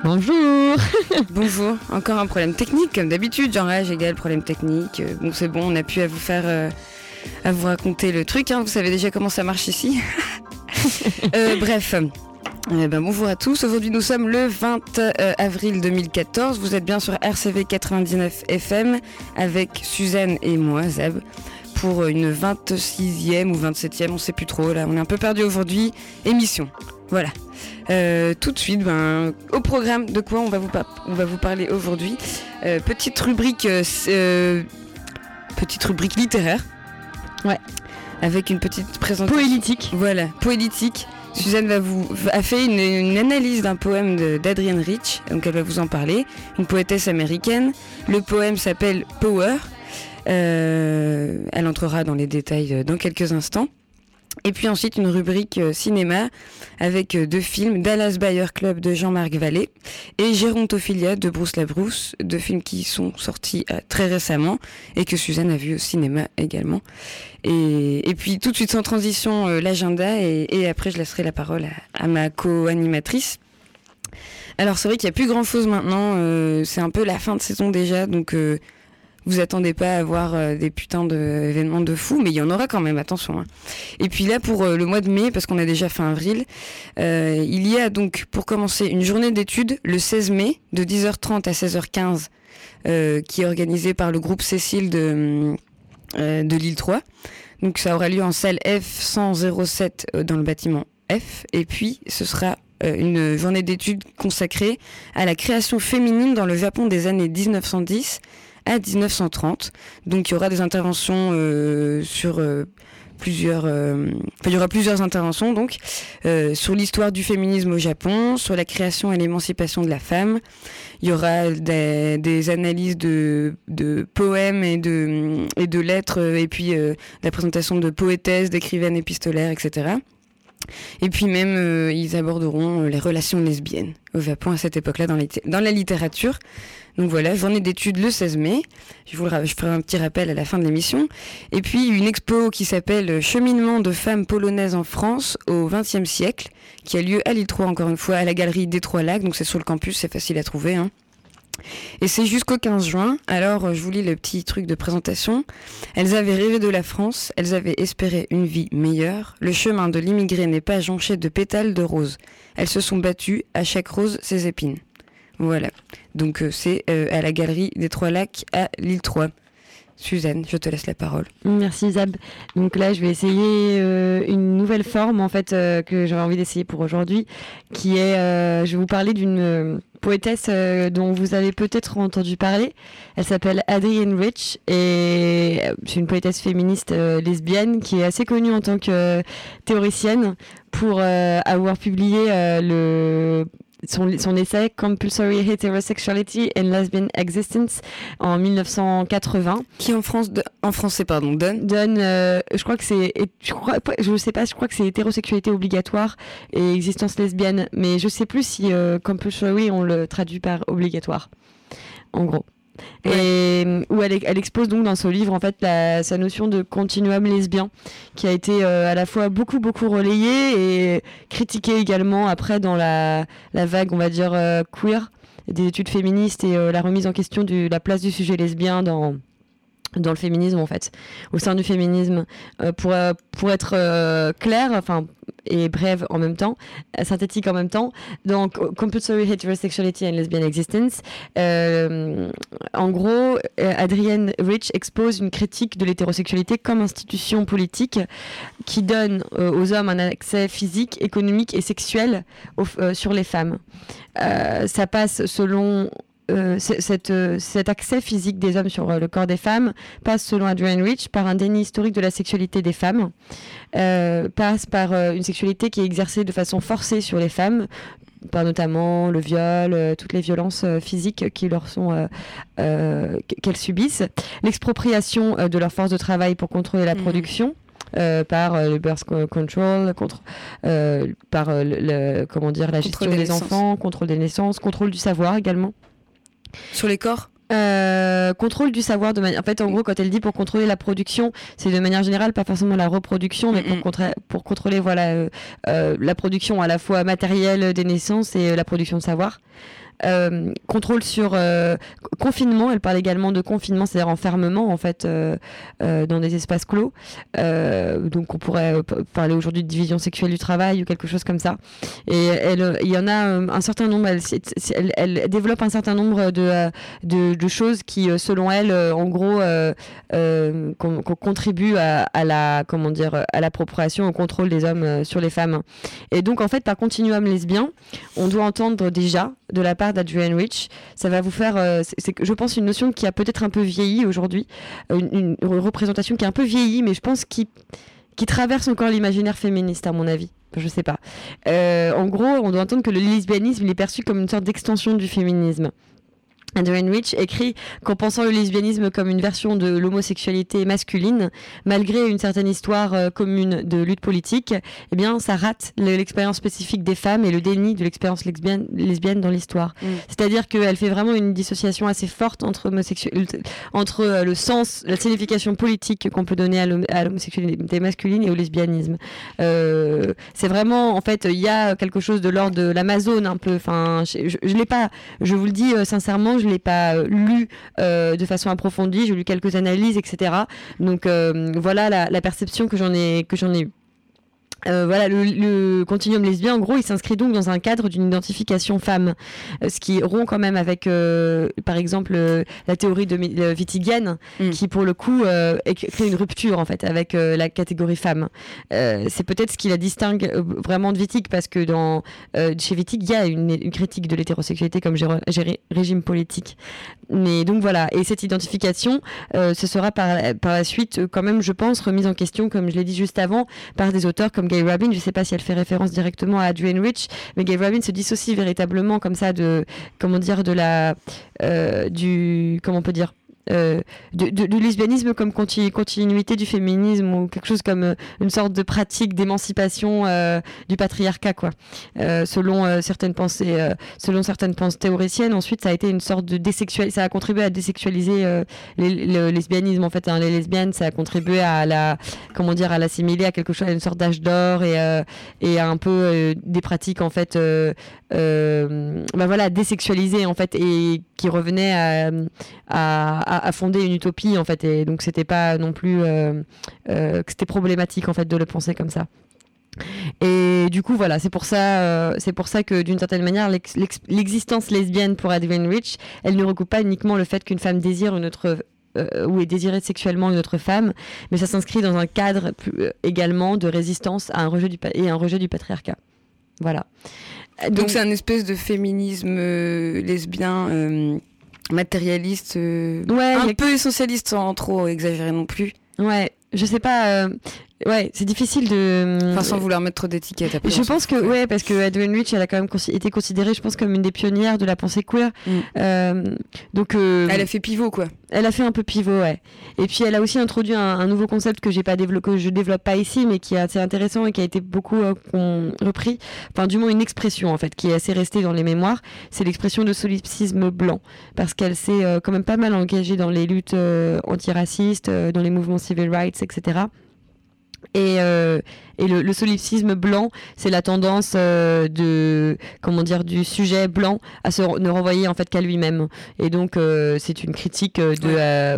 Bonjour. Bonjour, encore un problème technique comme d'habitude, genre âge égale problème technique. Bon c'est bon, on a pu à vous raconter le truc, hein. Vous savez déjà comment ça marche ici. Bref, bonjour à tous, aujourd'hui nous sommes le 20 avril 2014, vous êtes bien sur RCV 99 FM avec Suzanne et moi, Zab, pour une 26e ou 27e, on sait plus trop, là on est un peu perdu aujourd'hui, émission, voilà. Tout de suite, au programme, de quoi on va vous parler aujourd'hui. Petite rubrique littéraire. Ouais. Avec une petite présentation. Poélitique. Voilà, poélitique. Suzanne a fait une analyse d'un poème d'Adrienne Rich, donc elle va vous en parler. Une poétesse américaine. Le poème s'appelle Power. Elle entrera dans les détails dans quelques instants. Et puis ensuite une rubrique cinéma avec deux films, Dallas Buyer Club de Jean-Marc Vallée et Gérontophilia de Bruce Labrousse, deux films qui sont sortis très récemment et que Suzanne a vu au cinéma également. Et puis tout de suite sans transition l'agenda et après je laisserai la parole à ma co-animatrice. Alors c'est vrai qu'il n'y a plus grand chose maintenant, c'est un peu la fin de saison déjà, donc vous attendez pas à voir des putains d'événements de fous, mais il y en aura quand même, attention. Hein. Et puis là, pour le mois de mai, parce qu'on a déjà fin avril, il y a donc, pour commencer, une journée d'études le 16 mai, de 10h30 à 16h15, qui est organisée par le groupe Cécile de l'île 3. Donc ça aura lieu en salle F107 dans le bâtiment F. Et puis, ce sera une journée d'études consacrée à la création féminine dans le Japon des années 1910 à 1930. Donc il y aura des interventions sur plusieurs... il y aura plusieurs interventions donc sur l'histoire du féminisme au Japon, sur la création et l'émancipation de la femme. Il y aura des analyses de poèmes et de lettres et puis la présentation de poétesses, d'écrivaines épistolaires, etc. Et puis même ils aborderont les relations lesbiennes au Japon à cette époque-là dans la littérature. Donc voilà, journée d'études le 16 mai. Je ferai un petit rappel à la fin de l'émission. Et puis une expo qui s'appelle Cheminement de femmes polonaises en France au XXe siècle, qui a lieu à l'île 3 encore une fois, à la galerie des Trois Lacs. Donc c'est sur le campus, c'est facile à trouver. Hein. Et c'est jusqu'au 15 juin. Alors je vous lis le petit truc de présentation. Elles avaient rêvé de la France, elles avaient espéré une vie meilleure. Le chemin de l'immigré n'est pas jonché de pétales de roses. Elles se sont battues, à chaque rose ses épines. Voilà, donc c'est à la galerie des Trois Lacs à l'île 3. Suzanne, je te laisse la parole. Merci Zab. Donc là, je vais essayer une nouvelle forme en fait que j'avais envie d'essayer pour aujourd'hui, qui est, je vais vous parler d'une poétesse dont vous avez peut-être entendu parler. Elle s'appelle Adrienne Rich et c'est une poétesse féministe lesbienne qui est assez connue en tant que théoricienne pour avoir publié son essai Compulsory Heterosexuality and Lesbian Existence en 1980. Qui en français donne je crois que c'est hétérosexualité obligatoire et existence lesbienne, mais je sais plus si compulsory on le traduit par obligatoire en gros. Et où elle expose donc dans ce livre en fait sa notion de continuum lesbien qui a été à la fois beaucoup relayée et critiquée également après dans la vague on va dire queer des études féministes et la remise en question de la place du sujet lesbien dans le féminisme en fait, au sein du féminisme, pour être clair, enfin et brève en même temps, synthétique en même temps. Donc Compulsory Heterosexuality and Lesbian Existence. En gros, Adrienne Rich expose une critique de l'hétérosexualité comme institution politique qui donne aux hommes un accès physique, économique et sexuel sur les femmes. Ça passe selon cet accès physique des hommes sur le corps des femmes passe, selon Adrienne Rich, par un déni historique de la sexualité des femmes, passe par une sexualité qui est exercée de façon forcée sur les femmes, par notamment le viol, toutes les violences physiques qui leur sont qu'elles subissent, l'expropriation de leur force de travail pour contrôler la production. Par le birth control, par la gestion des enfants, contrôle des naissances, contrôle du savoir également. Sur les corps ? Contrôle du savoir de manière. En fait, en gros, quand elle dit pour contrôler la production, c'est de manière générale pas forcément la reproduction, mais pour contrôler la production à la fois matérielle des naissances et la production de savoir. contrôle sur confinement. Elle parle également de confinement, c'est-à-dire enfermement en fait dans des espaces clos. Donc on pourrait parler aujourd'hui de division sexuelle du travail ou quelque chose comme ça. Et il y en a un certain nombre. Elle développe un certain nombre de choses qui, selon elle, en gros, contribuent à l'appropriation, au contrôle des hommes sur les femmes. Et donc en fait, par continuum lesbien, on doit entendre déjà de la part d'Adrienne Rich, ça va vous faire, c'est je pense, une notion qui a peut-être un peu vieilli aujourd'hui, une représentation qui a un peu vieilli, mais je pense qui traverse encore l'imaginaire féministe, à mon avis. Je sais pas. En gros, on doit entendre que le lesbianisme il est perçu comme une sorte d'extension du féminisme. Adrienne Rich écrit qu'en pensant le lesbianisme comme une version de l'homosexualité masculine, malgré une certaine histoire commune de lutte politique, eh bien, ça rate l'expérience spécifique des femmes et le déni de l'expérience lesbienne dans l'histoire. C'est-à-dire qu'elle fait vraiment une dissociation assez forte entre le sens, la signification politique qu'on peut donner à l'homosexualité masculine et au lesbianisme. C'est vraiment, en fait, il y a quelque chose de l'ordre de l'Amazone un peu. Enfin, je l'ai pas, je vous le dis sincèrement, je ne l'ai pas lu de façon approfondie, j'ai lu quelques analyses, etc. Donc voilà la perception que j'en ai eue. Voilà, le continuum lesbien, en gros, il s'inscrit donc dans un cadre d'une identification femme, ce qui rompt quand même avec, par exemple, la théorie wittigienne, qui pour le coup crée une rupture en fait avec la catégorie femme. C'est peut-être ce qui la distingue vraiment de Wittig, parce que chez Wittig, il y a une critique de l'hétérosexualité comme régime politique. Mais donc voilà, et cette identification, ce sera par la suite quand même, je pense, remise en question, comme je l'ai dit juste avant, par des auteurs comme Gay Rabin. Je ne sais pas si elle fait référence directement à Adrienne Rich, mais Gay Rabin se dissocie véritablement comme ça du lesbianisme comme continuité du féminisme, ou quelque chose comme une sorte de pratique d'émancipation du patriarcat, quoi. Selon certaines pensées théoriciennes. Ensuite, ça a été une sorte de ça a contribué à désexualiser le lesbianisme en fait. Les lesbiennes, ça a contribué à l'assimiler à quelque chose, à une sorte d'âge d'or et à un peu des pratiques en fait désexualisées en fait, et qui revenaient à fonder une utopie en fait, et donc c'était pas non plus que c'était problématique en fait de le penser comme ça. Et du coup voilà, c'est pour ça que d'une certaine manière l'existence lesbienne pour Adrienne Rich, elle ne recoupe pas uniquement le fait qu'une femme désire une autre ou est désirée sexuellement une autre femme, mais ça s'inscrit dans un cadre également de résistance à un rejet du patriarcat. Voilà. Donc c'est un espèce de féminisme lesbien matérialiste, un peu essentialiste sans trop exagérer non plus. Ouais, je sais pas. Ouais, c'est difficile de. Enfin, sans vouloir mettre trop d'étiquettes. Je pense que, ouais, parce que Adrienne Rich, elle a quand même été considérée, je pense, comme une des pionnières de la pensée queer. Donc. Elle a fait pivot, quoi. Elle a fait un peu pivot, ouais. Et puis, elle a aussi introduit un nouveau concept que je développe pas ici, mais qui est assez intéressant et qui a été beaucoup repris. Enfin, du moins, une expression, en fait, qui est assez restée dans les mémoires. C'est l'expression de solipsisme blanc. Parce qu'elle s'est quand même pas mal engagée dans les luttes antiracistes, dans les mouvements civil rights, etc. Et le solipsisme blanc, c'est la tendance du sujet blanc à ne renvoyer en fait qu'à lui-même. Et donc c'est une critique de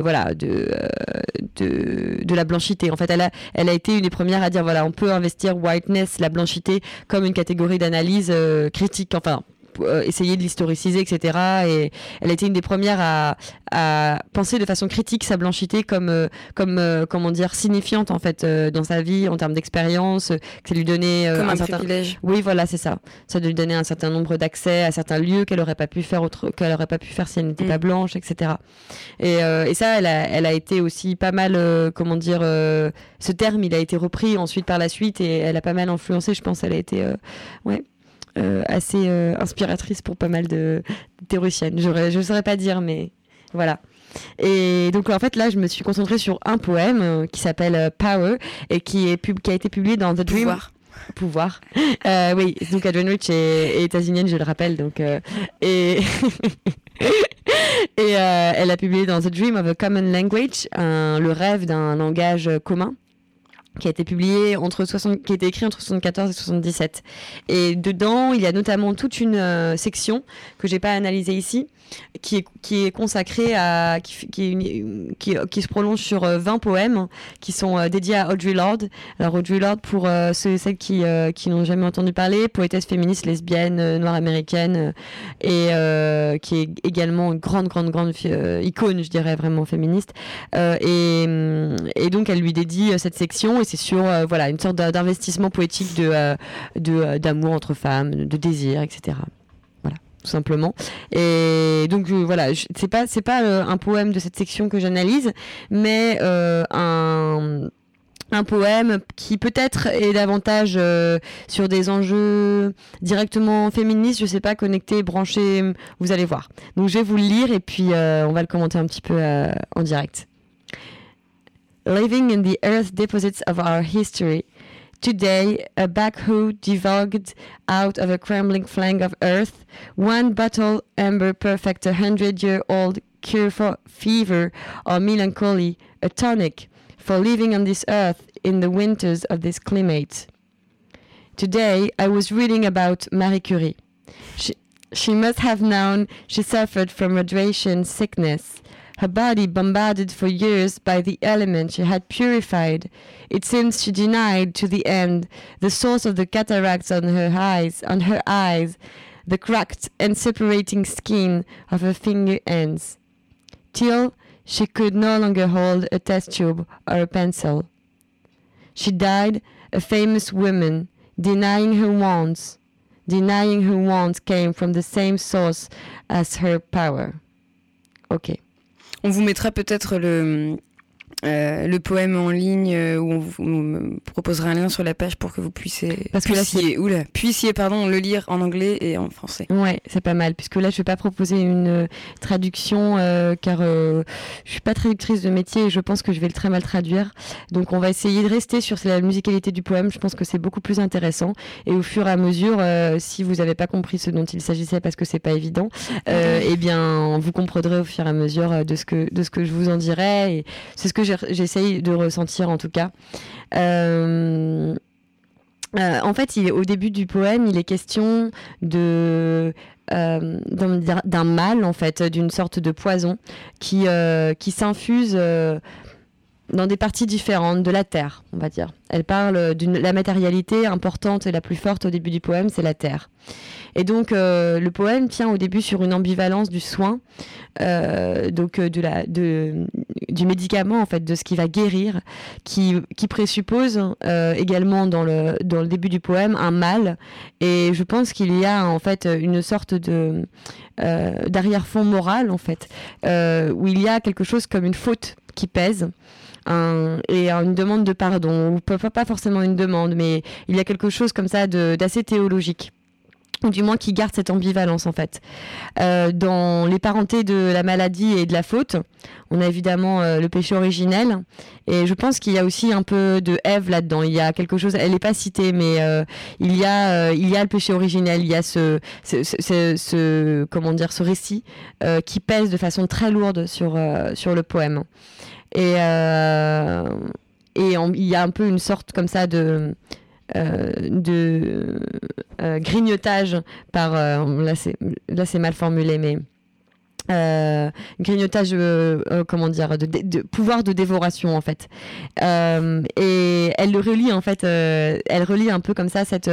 la blanchité. En fait, elle a été une des premières à dire voilà, on peut investir whiteness, la blanchité, comme une catégorie d'analyse critique. Enfin, essayer de l'historiciser, etc. Et elle a été une des premières à penser de façon critique sa blanchité comme signifiante en fait dans sa vie en termes d'expérience, que ça lui donnait comme un certain privilège. Oui, voilà, c'est ça. Ça lui donnait un certain nombre d'accès à certains lieux qu'elle aurait pas pu faire si elle n'était pas blanche, etc. Et ça, elle a été aussi pas mal ce terme, il a été repris ensuite par la suite et elle a pas mal influencé. Je pense, elle a été assez inspiratrice pour pas mal de théoriciennes. Je ne saurais pas dire, mais voilà. Et donc en fait là, je me suis concentrée sur un poème qui s'appelle Power et qui a été publié dans The Dream. Pouvoir. Oui, donc Adrienne Rich est états-unienne, je le rappelle. Donc et elle a publié dans The Dream of a Common Language, le rêve d'un langage commun. qui a été publié qui a été écrit entre 74 et 77. Et dedans, il y a notamment toute une section que j'ai pas analysée ici, qui est consacrée à qui se prolonge sur 20 poèmes qui sont dédiés à Audre Lorde. Alors Audre Lorde, pour ceux et celles qui n'ont jamais entendu parler, poétesse féministe lesbienne noire américaine et qui est également une grande icône, je dirais, vraiment féministe. Et donc elle lui dédie cette section, et c'est sur voilà, une sorte d'investissement poétique d'amour entre femmes, de désir, etc. Tout simplement. Et donc voilà, c'est pas un poème de cette section que j'analyse, mais un poème qui peut-être est davantage sur des enjeux directement féministes, je sais pas, connectés, branchés, vous allez voir. Donc je vais vous le lire et puis on va le commenter un petit peu en direct. Living in the earth deposits of our history. Today, a backhoe divulged out of a crumbling flank of earth, one bottle amber perfect 100-year-old cure for fever or melancholy, a tonic for living on this earth in the winters of this climate. Today, I was reading about Marie Curie. She must have known she suffered from radiation sickness. Her body bombarded for years by the element she had purified. It seems she denied to the end the source of the cataracts on her eyes, the cracked and separating skin of her finger ends, till she could no longer hold a test tube or a pencil. She died a famous woman, denying her wants came from the same source as her power. Ok. On vous mettra peut-être le poème en ligne où on vous proposera un lien sur la page pour que vous puissiez le lire en anglais et en français. Ouais, c'est pas mal, puisque là je vais pas proposer une traduction car je suis pas traductrice de métier et je pense que je vais le très mal traduire. Donc on va essayer de rester sur la musicalité du poème. Je pense que c'est beaucoup plus intéressant, et au fur et à mesure, si vous avez pas compris ce dont il s'agissait parce que c'est pas évident, eh bien vous comprendrez au fur et à mesure de ce que je vous en dirai, et c'est ce que j'essaye de ressentir en tout cas. En fait, au début du poème, il est question d'un mal, en fait, d'une sorte de poison qui s'infuse dans des parties différentes de la terre, on va dire. Elle parle de la matérialité importante et la plus forte au début du poème, c'est la terre. Et donc le poème tient au début sur une ambivalence du soin, du médicament, en fait, de ce qui va guérir, qui présuppose également dans le début du poème un mal. Et je pense qu'il y a en fait une sorte d'arrière-fond moral, en fait, où il y a quelque chose comme une faute qui pèse. Et une demande de pardon, ou pas forcément une demande, mais il y a quelque chose comme ça d'assez théologique, ou du moins qui garde cette ambivalence, en fait. Dans les parentés de la maladie et de la faute, on a évidemment le péché originel, et je pense qu'il y a aussi un peu de Ève là-dedans. Il y a quelque chose, elle n'est pas citée, mais il y a le péché originel, il y a ce récit qui pèse de façon très lourde sur le poème. Et il y a un peu une sorte comme ça de grignotage par là c'est mal formulé, mais grignotage de pouvoir de dévoration, en fait, et elle le relie, en fait, elle relie un peu comme ça cette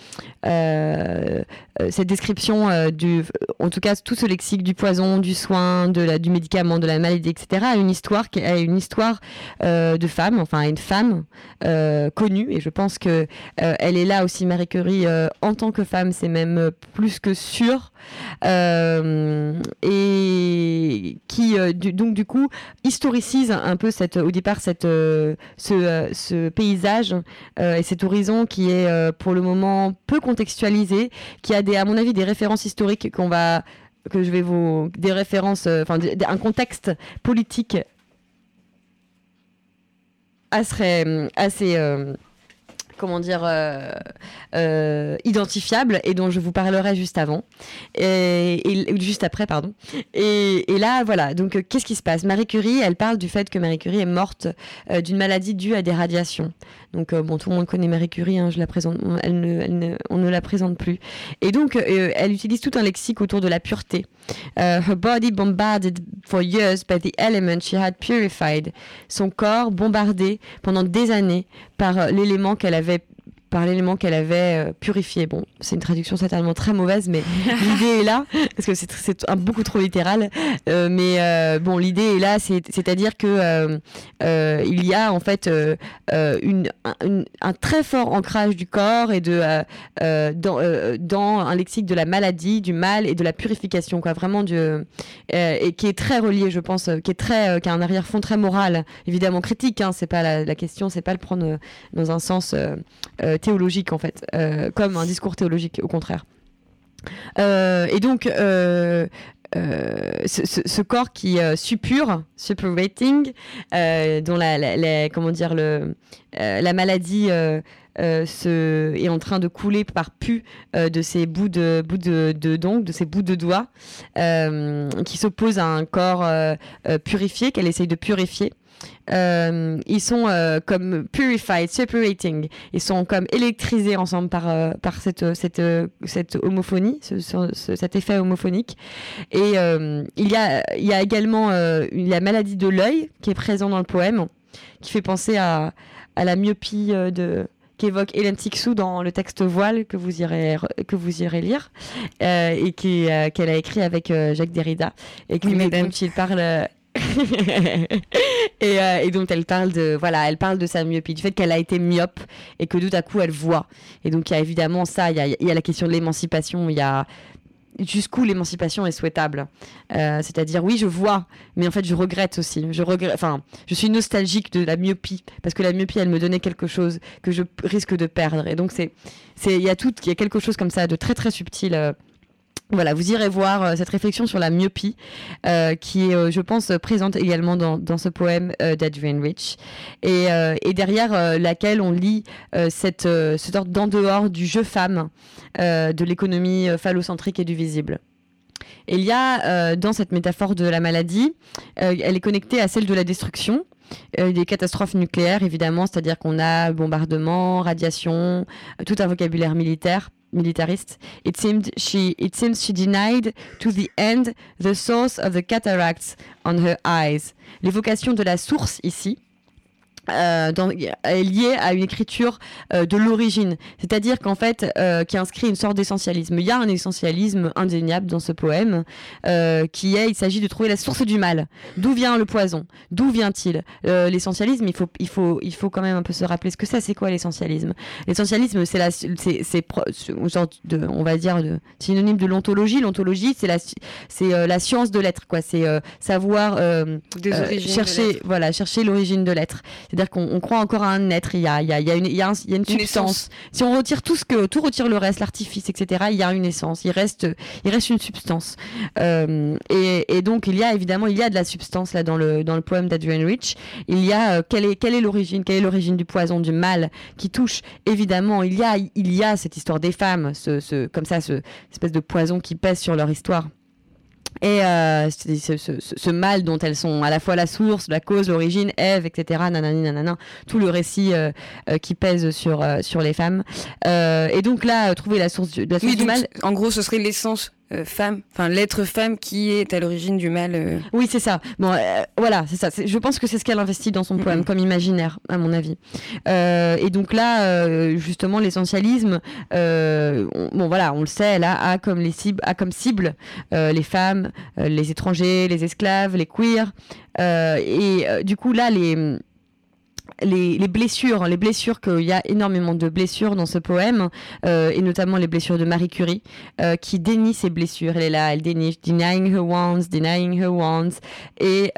description en tout cas tout ce lexique du poison, du soin, du médicament, de la maladie, etc., à une histoire de femme, enfin une femme connue, et je pense que elle est là aussi, Marie Curie, en tant que femme, c'est même plus que sûr, et qui donc du coup historicise un peu au départ ce paysage et cet horizon qui est pour le moment peu contextualisé, qui a à mon avis des références historiques un contexte politique assez identifiable et dont je vous parlerai juste avant et juste après pardon. Et là voilà, donc qu'est-ce qui se passe? Marie Curie, elle parle du fait que Marie Curie est morte d'une maladie due à des radiations. Donc tout le monde connaît Marie Curie, hein, je la présente, on ne la présente plus. Et donc elle utilise tout un lexique autour de la pureté. Her body bombarded for years by the elements she had purified. Son corps bombardé pendant des années par l'élément qu'elle avait purifié. Bon, c'est une traduction certainement très mauvaise, mais l'idée est là, parce que c'est beaucoup trop littéral. Bon, l'idée est là, c'est-à-dire que il y a en fait un très fort ancrage du corps et dans un lexique de la maladie, du mal et de la purification, quoi, vraiment et qui est très relié, je pense, qui a un arrière-fond très moral, évidemment critique. Hein, c'est pas la question, c'est pas le prendre dans un sens théologique en fait, comme un discours théologique au contraire. Et donc ce corps qui suppurating, dont la maladie est en train de couler par pu de ces bouts de ces bouts de doigts, qui s'opposent à un corps purifié qu'elle essaye de purifier. Ils sont comme purified, separating. Ils sont comme électrisés ensemble par cette homophonie, cet effet homophonique. Et il y a également la maladie de l'œil qui est présente dans le poème, qui fait penser à la myopie qu'évoque Hélène Cixous dans le texte Voile que vous irez lire, et qu'elle a écrit avec Jacques Derrida, et dont il parle. Et donc elle parle de sa myopie, du fait qu'elle a été myope et que tout à coup elle voit. Et donc il y a évidemment ça, il y a la question de l'émancipation, il y a jusqu'où l'émancipation est souhaitable. C'est-à-dire oui, je vois, mais en fait je regrette aussi. Je suis nostalgique de la myopie, parce que la myopie elle me donnait quelque chose que je risque de perdre. Et donc il y a quelque chose comme ça de très très subtil. Voilà, vous irez voir cette réflexion sur la myopie, qui est, je pense, présente également dans ce poème d'Adrienne Rich, et derrière laquelle on lit cette sorte d'en dehors du jeu femme, de l'économie phallocentrique et du visible. Et il y a, dans cette métaphore de la maladie, elle est connectée à celle de la destruction, des catastrophes nucléaires, évidemment, c'est-à-dire qu'on a bombardement, radiation, tout un vocabulaire militariste. It seems she denied to the end the source of the cataracts on her eyes. L'évocation de la source ici est liée à une écriture de l'origine, c'est-à-dire qu'en fait qui inscrit une sorte d'essentialisme. Il y a un essentialisme indéniable dans ce poème, il s'agit de trouver la source du mal. D'où vient le poison? D'où vient-il? L'essentialisme, il faut quand même un peu se rappeler ce que c'est quoi l'essentialisme. L'essentialisme, c'est une sorte de, on va dire, de synonyme de l'ontologie. L'ontologie, c'est la science de l'être, quoi. C'est savoir chercher l'origine de l'être. C'est-à-dire qu'on croit encore à un être, il y a une substance. Si on retire tout retire le reste, l'artifice, etc., il y a une essence, il reste une substance. Et donc il y a de la substance là dans le poème d'Adrienne Rich. Il y a quelle est l'origine du poison, du mal qui touche. Évidemment, il y a cette histoire des femmes, cette espèce de poison qui pèse sur leur histoire. Et ce mal dont elles sont à la fois la source, la cause, l'origine, Ève, etc., tout le récit qui pèse sur les femmes. Et donc là, trouver la source du mal. En gros, ce serait l'essence femme, enfin l'être femme qui est à l'origine du mal. Oui, c'est ça. Bon, voilà, c'est ça. Je pense que c'est ce qu'elle investit dans son poème comme imaginaire, à mon avis. Et donc là, justement, l'essentialisme, on le sait, elle a comme cible les femmes, les étrangers, les esclaves, les queers. Du coup là, les blessures, qu'il y a énormément de blessures dans ce poème, et notamment les blessures de Marie Curie, qui dénie ses blessures. Elle est là, elle dénie, denying her wounds, et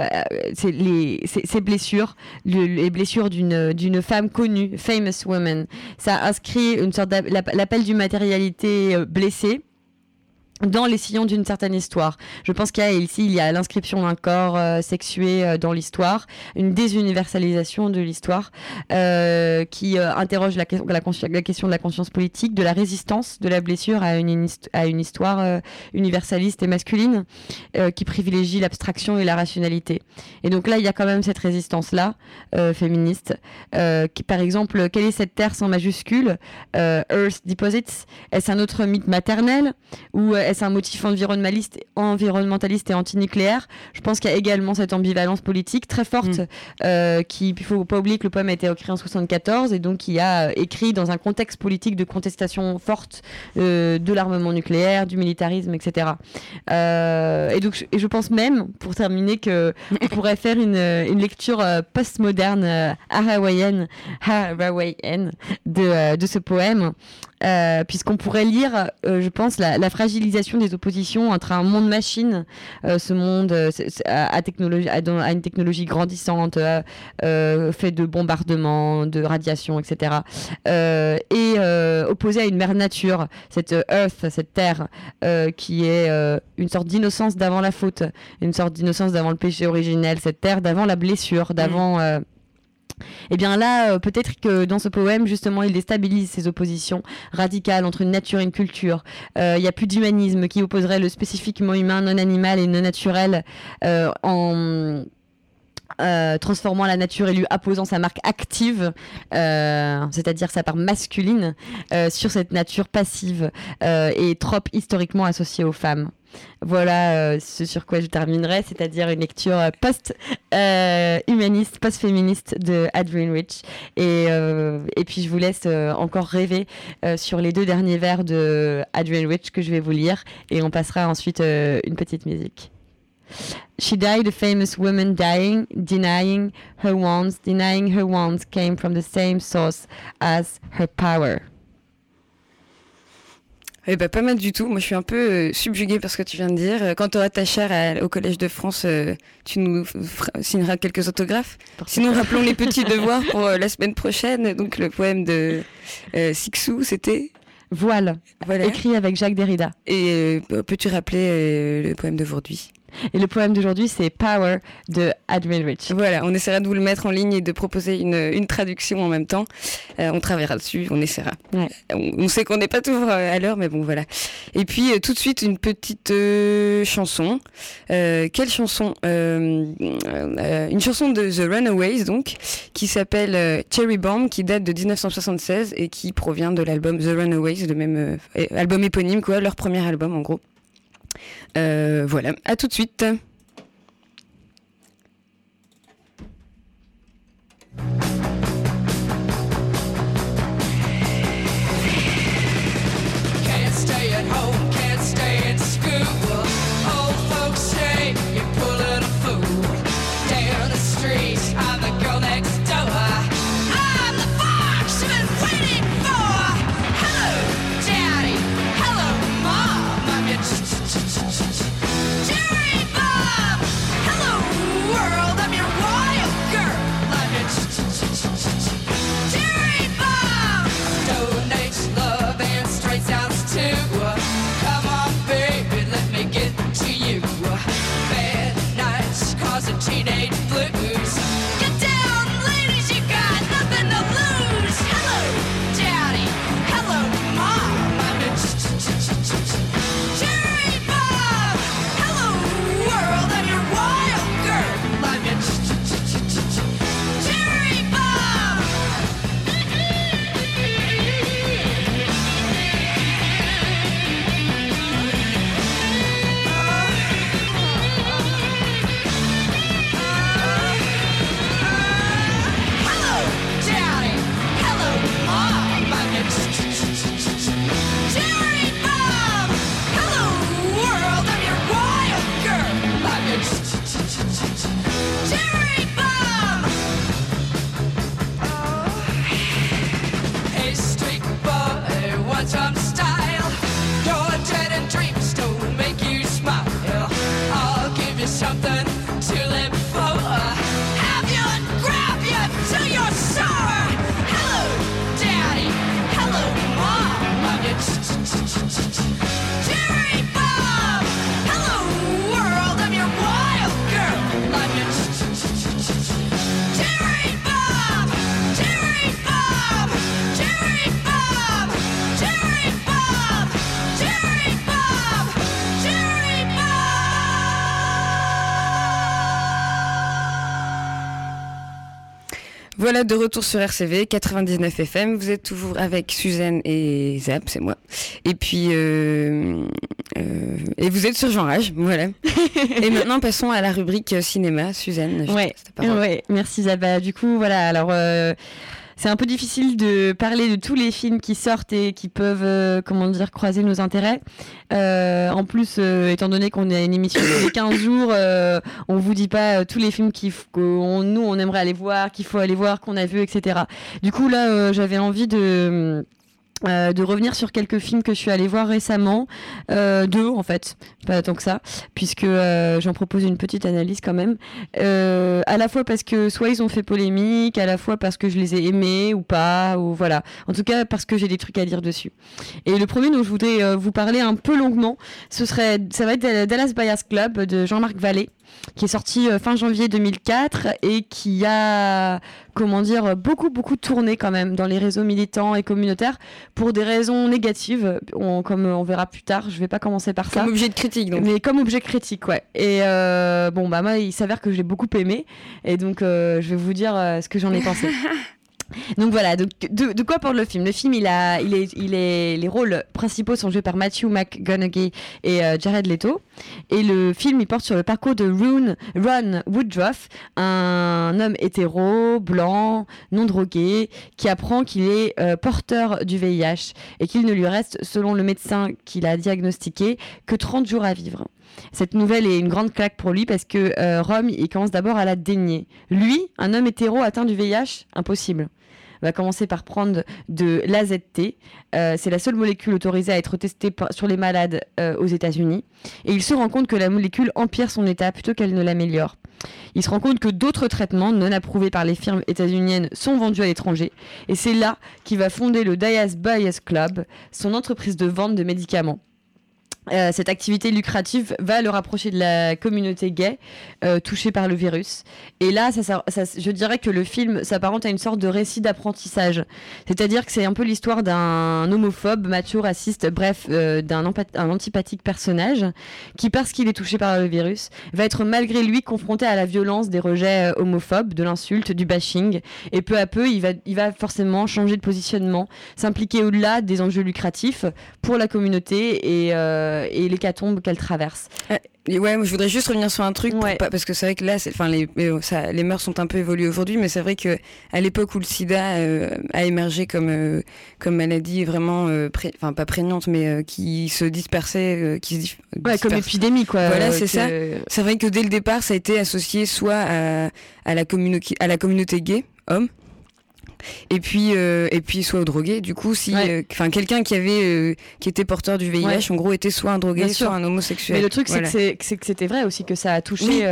ces blessures, les blessures d'une femme connue, famous woman, ça inscrit une sorte l'appel d'une matérialité blessée, dans les sillons d'une certaine histoire. Je pense il y a l'inscription d'un corps sexué dans l'histoire, une désuniversalisation de l'histoire qui interroge la question de la conscience politique, de la résistance de la blessure à une histoire universaliste et masculine qui privilégie l'abstraction et la rationalité. Et donc là, il y a quand même cette résistance-là, féministe, qui, par exemple, quelle est cette terre sans majuscule, Earth Deposits, est-ce un autre mythe maternel ou est-ce un motif environnementaliste et antinucléaire? Je pense qu'il y a également cette ambivalence politique très forte. Il ne faut pas oublier que le poème a été écrit en 1974 et donc qui a écrit dans un contexte politique de contestation forte de l'armement nucléaire, du militarisme, etc. Et je pense même, pour terminer, qu'on pourrait faire une lecture postmoderne hawaïenne de ce poème. Puisqu'on pourrait lire, je pense, la fragilisation des oppositions entre un monde machine, ce monde à une technologie grandissante, fait de bombardements, de radiation, etc., et opposé à une mère nature, cette Earth, cette terre, qui est une sorte d'innocence d'avant la faute, une sorte d'innocence d'avant le péché originel, cette terre d'avant la blessure, d'avant... Et bien là, peut-être que dans ce poème, justement, il déstabilise ces oppositions radicales entre une nature et une culture. Il n'y a plus d'humanisme qui opposerait le spécifiquement humain, non animal et non naturel en transformant la nature et lui apposant sa marque active, c'est-à-dire sa part masculine, sur cette nature passive et trop historiquement associée aux femmes. Voilà ce sur quoi je terminerai, c'est-à-dire une lecture post-humaniste, post-féministe de Adrienne Rich. Et puis je vous laisse encore rêver sur les 2 derniers vers de Adrienne Rich que je vais vous lire et on passera ensuite une petite musique. She died, a famous woman dying, denying her wants came from the same source as her power. Eh ben, pas mal du tout. Moi, je suis un peu subjuguée par ce que tu viens de dire. Quand tu auras ta chaire au Collège de France, tu nous signeras quelques autographes. Sinon, rappelons les petits devoirs pour la semaine prochaine. Donc, le poème de Sixou, c'était Voile, voilà. Écrit avec Jacques Derrida. Et peux-tu rappeler le poème d'aujourd'hui ? Et le poème d'aujourd'hui, c'est Power de Adrienne Rich. Voilà, on essaiera de vous le mettre en ligne et de proposer une traduction en même temps. On travaillera dessus, on essaiera. Ouais. On sait qu'on n'est pas toujours à l'heure, mais bon, voilà. Et puis, tout de suite, une petite chanson. Quelle chanson une chanson de The Runaways, donc, qui s'appelle Cherry Bomb, qui date de 1976 et qui provient de l'album The Runaways, le même album éponyme, quoi, leur premier album, en gros. Voilà, à tout de suite. Cherry bomb! Voilà, de retour sur RCV 99 FM. Vous êtes toujours avec Suzanne et Zap, c'est moi. Et puis, et vous êtes sur Jean Rage, voilà. Et maintenant, passons à la rubrique cinéma. Suzanne, je te laisse ta parole. Ouais, merci Zap. Du coup, voilà, alors... c'est un peu difficile de parler de tous les films qui sortent et qui peuvent, croiser nos intérêts. En plus, étant donné qu'on a une émission tous les 15 jours, on vous dit pas tous les films nous, on aimerait aller voir, qu'il faut aller voir, qu'on a vu, etc. Du coup, là, j'avais envie de revenir sur quelques films que je suis allée voir récemment, 2 en fait, pas tant que ça, puisque j'en propose une petite analyse quand même, à la fois parce que soit ils ont fait polémique, à la fois parce que je les ai aimés ou pas, ou voilà, en tout cas parce que j'ai des trucs à dire dessus. Et le premier dont je voudrais vous parler un peu longuement, ça va être Dallas Buyers Club de Jean-Marc Vallée, qui est sorti fin janvier 2004 et qui a, beaucoup tourné quand même dans les réseaux militants et communautaires pour des raisons négatives, comme on verra plus tard. Je vais pas commencer par ça. Comme objet de critique, donc. Mais comme objet critique, ouais. Et moi, il s'avère que je l'ai beaucoup aimé, et donc je vais vous dire ce que j'en ai pensé. Donc voilà, de quoi parle le film ? Le film, les rôles principaux sont joués par Matthew McConaughey et Jared Leto. Et le film, il porte sur le parcours de Ron Woodruff, un homme hétéro, blanc, non drogué, qui apprend qu'il est porteur du VIH et qu'il ne lui reste, selon le médecin qui l'a diagnostiqué, que 30 jours à vivre. Cette nouvelle est une grande claque pour lui parce que Rome, il commence d'abord à la dénier. Lui, un homme hétéro atteint du VIH, impossible. Va commencer par prendre de l'AZT. C'est la seule molécule autorisée à être testée sur les malades aux États-Unis. Et il se rend compte que la molécule empire son état plutôt qu'elle ne l'améliore. Il se rend compte que d'autres traitements non approuvés par les firmes états-uniennes sont vendus à l'étranger. Et c'est là qu'il va fonder le Dallas Buyers Club, son entreprise de vente de médicaments. Cette activité lucrative va le rapprocher de la communauté gay touchée par le virus. Et là, je dirais que le film s'apparente à une sorte de récit d'apprentissage. C'est-à-dire que c'est un peu l'histoire d'un homophobe, macho, raciste, bref, d'un antipathique personnage qui, parce qu'il est touché par le virus, va être malgré lui confronté à la violence des rejets homophobes, de l'insulte, du bashing. Et peu à peu, il va forcément changer de positionnement, s'impliquer au-delà des enjeux lucratifs pour la communauté et l'hécatombe qu'elle traverse. Ouais, moi je voudrais juste revenir sur un truc, parce que c'est vrai que là, les mœurs sont un peu évoluées aujourd'hui, mais c'est vrai que à l'époque où le sida a émergé comme maladie vraiment, pas prégnante, mais qui se dispersait, comme épidémie, quoi. Voilà, c'est ça. C'est vrai que dès le départ, ça a été associé soit à la communauté gay, homme, et puis soit au drogué. Du coup, si quelqu'un qui était porteur du VIH, en gros, était soit un drogué, soit un homosexuel. Mais le truc, c'est que c'était vrai aussi, que ça a touché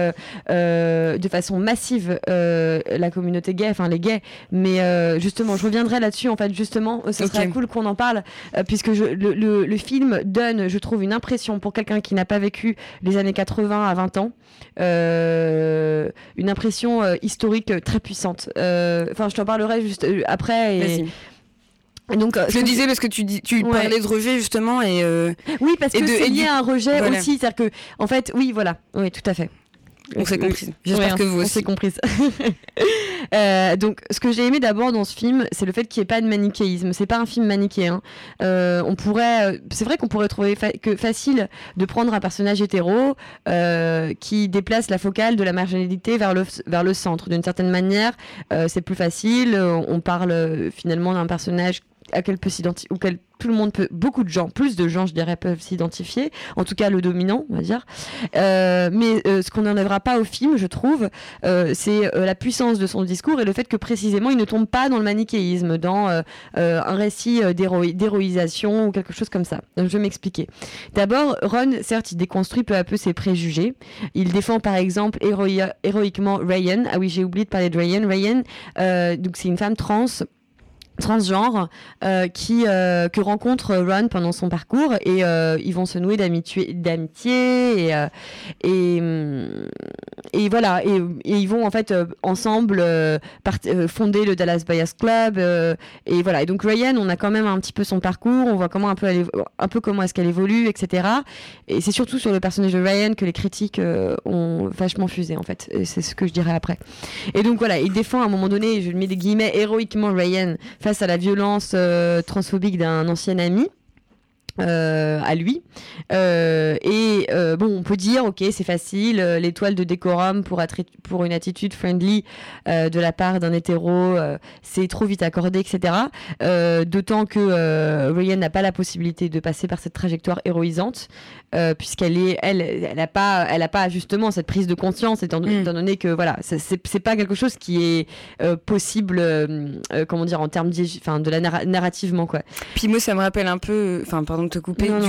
de façon massive la communauté gay, enfin les gays. Mais justement, je reviendrai là-dessus. En fait, justement, ce serait cool qu'on en parle, puisque le film donne, je trouve, une impression pour quelqu'un qui n'a pas vécu les années 80 à 20 ans, une impression historique très puissante. Je t'en parlerai juste après. Donc, je le disais parce que tu parlais de rejet justement et oui, parce que c'est lié à un rejet aussi, c'est-à-dire que en fait, oui, tout à fait. On s'est comprise. J'espère que vous aussi. On s'est comprise. Donc, ce que j'ai aimé d'abord dans ce film, c'est le fait qu'il n'y ait pas de manichéisme. C'est pas un film manichéen. C'est vrai qu'on pourrait trouver facile de prendre un personnage hétéro qui déplace la focale de la marginalité vers le centre. D'une certaine manière, c'est plus facile. On parle finalement d'un personnage auquel tout le monde plus de gens, je dirais, peuvent s'identifier. En tout cas, le dominant, on va dire. Mais ce qu'on n'enlèvera pas au film, je trouve, c'est la puissance de son discours et le fait que précisément, il ne tombe pas dans le manichéisme, dans un récit d'héroïsation ou quelque chose comme ça. Donc, je vais m'expliquer. D'abord, Ron, certes, il déconstruit peu à peu ses préjugés. Il défend, par exemple, héroïquement Ryan. Ah oui, j'ai oublié de parler de Ryan. Ryan, donc c'est une femme trans transgenre que rencontre Ron pendant son parcours et ils vont se nouer d'amitié et voilà et ils vont en fait ensemble fonder le Dallas Buyers Club et voilà et donc Ryan on a quand même un petit peu son parcours, on voit comment un peu comment est-ce qu'elle évolue, etc. Et c'est surtout sur le personnage de Ryan que les critiques ont vachement fusé en fait, et c'est ce que je dirais après. Et donc voilà, il défend à un moment donné, je mets des guillemets, héroïquement Ryan face à la violence transphobique d'un ancien ami. À lui bon on peut dire ok c'est facile l'étoile de décorum pour une attitude friendly de la part d'un hétéro c'est trop vite accordé, etc. D'autant que Ryan n'a pas la possibilité de passer par cette trajectoire héroïsante puisqu'elle a pas justement cette prise de conscience étant donné que voilà c'est pas quelque chose qui est possible comment dire en termes de la narrativement quoi. Puis moi ça me rappelle un peu pardon de te couper. Non.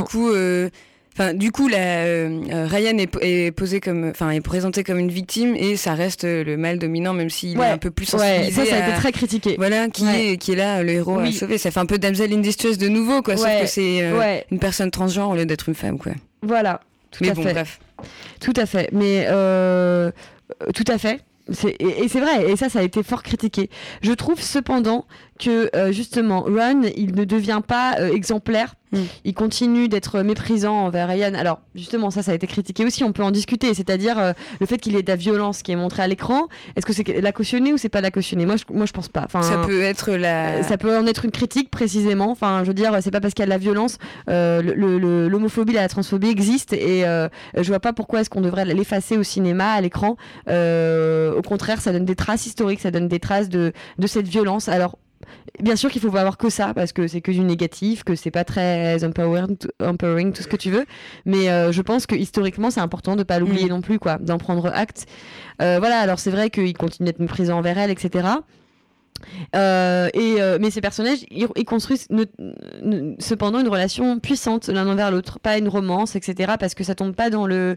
Du coup, Ryan est posé est présenté comme une victime et ça reste le mâle dominant, même s'il est un peu plus sensibilisé. Ça a été très critiqué. Voilà, qui est là, le héros à sauver. Ça fait un peu damsel in distress de nouveau, quoi. Sauf que c'est une personne transgenre au lieu d'être une femme, quoi. Voilà. Tout à fait. Bref. Tout à fait. Mais tout à fait. Et c'est vrai, et ça a été fort critiqué. Je trouve cependant que justement Ron, il ne devient pas exemplaire. Il continue d'être méprisant envers Ryan. Alors justement, ça a été critiqué aussi. On peut en discuter. C'est-à-dire le fait qu'il y ait de la violence qui est montrée à l'écran. Est-ce que c'est la cautionner ou c'est pas la cautionner ? Moi, je pense pas. Enfin, ça peut être ça peut en être une critique précisément. Enfin, je veux dire, c'est pas parce qu'il y a de la violence. L'homophobie, la transphobie existe et je vois pas pourquoi est-ce qu'on devrait l'effacer au cinéma, à l'écran. Au contraire, ça donne des traces historiques, ça donne des traces de cette violence. Alors bien sûr qu'il faut pas avoir que ça parce que c'est que du négatif, que c'est pas très empowering, tout ce que tu veux, mais je pense que historiquement c'est important de pas l'oublier non plus, quoi, d'en prendre acte. Voilà, alors c'est vrai qu'il continue d'être méprisant envers elle, etc. Mais ces personnages ils construisent cependant une relation puissante l'un envers l'autre, pas une romance, etc. parce que ça tombe pas dans le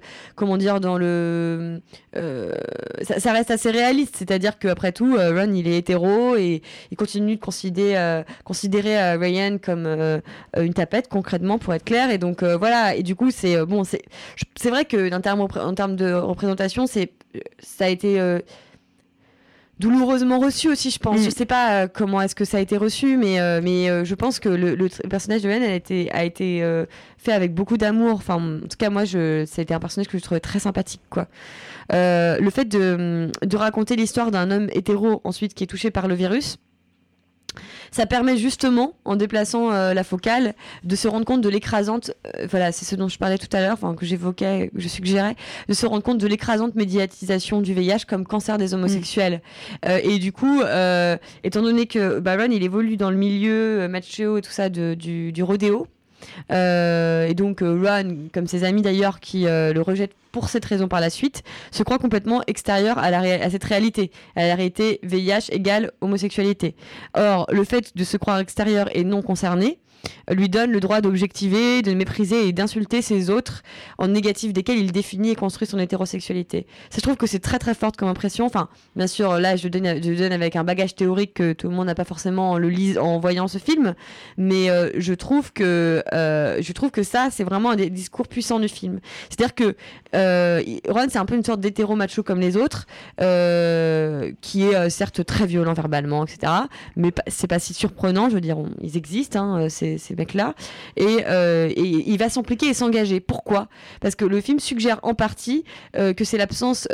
ça reste assez réaliste, c'est-à-dire qu'après tout Ron il est hétéro et il continue de considérer Ryan comme une tapette concrètement pour être clair, et donc voilà, et du coup c'est vrai que en termes de représentation ça a été douloureusement reçu aussi, je pense. Je sais pas comment est-ce que ça a été reçu, mais je pense que le personnage de Hélène a été fait avec beaucoup d'amour. Enfin, en tout cas, moi, c'était un personnage que je trouvais très sympathique, quoi. Le fait de raconter l'histoire d'un homme hétéro ensuite qui est touché par le virus, ça permet justement, en déplaçant la focale, de se rendre compte de l'écrasante, voilà, c'est ce dont je parlais tout à l'heure, que j'évoquais, que je suggérais, de se rendre compte de l'écrasante médiatisation du VIH comme cancer des homosexuels. Et du coup, étant donné que Ron, il évolue dans le milieu macho et tout ça du rodéo, et donc Ron, comme ses amis d'ailleurs, qui le rejettent pour cette raison par la suite, se croit complètement extérieur à cette réalité, à la réalité VIH égale homosexualité. Or, le fait de se croire extérieur et non concerné lui donne le droit d'objectiver, de mépriser et d'insulter ses autres en négatif desquels il définit et construit son hétérosexualité. Ça, je trouve que c'est très très forte comme impression. Enfin, bien sûr, là, je donne avec un bagage théorique que tout le monde n'a pas forcément en voyant ce film, mais je trouve que ça, c'est vraiment un des discours puissants du film. C'est-à-dire que Ron, c'est un peu une sorte d'hétéro macho comme les autres, qui est certes très violent verbalement, etc. Mais c'est pas si surprenant, je veux dire, ils existent, ces mecs-là, et il va s'impliquer et s'engager. Pourquoi ? Parce que le film suggère en partie que c'est l'absence